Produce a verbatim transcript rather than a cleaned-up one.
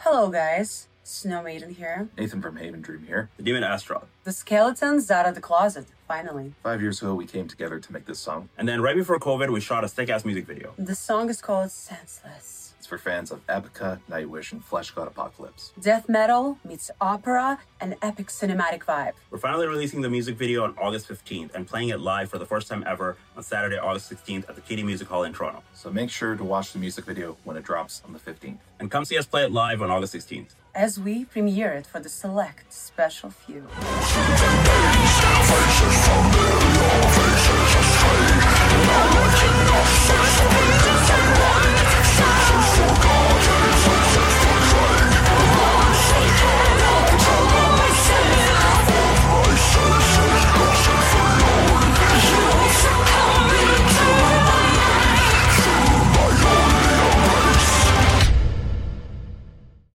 Hello, guys. Snow Maiden here. Nathan from Haven Dream here. The Demon Astrod. The Skeletons out of the closet, finally. Five years ago, we came together to make this song. And then right before COVID, we shot a sick-ass music video. The song is called Senseless. It's for fans of Epica, Nightwish, and Flesh God Apocalypse. Death metal meets opera and epic cinematic vibe. We're finally releasing the music video on August fifteenth and playing it live for the first time ever on Saturday, August sixteenth at the Katy Music Hall in Toronto. So make sure to watch the music video when it drops on the fifteenth. And come see us play it live on August sixteenth. As we premiere it for the select special few. Faces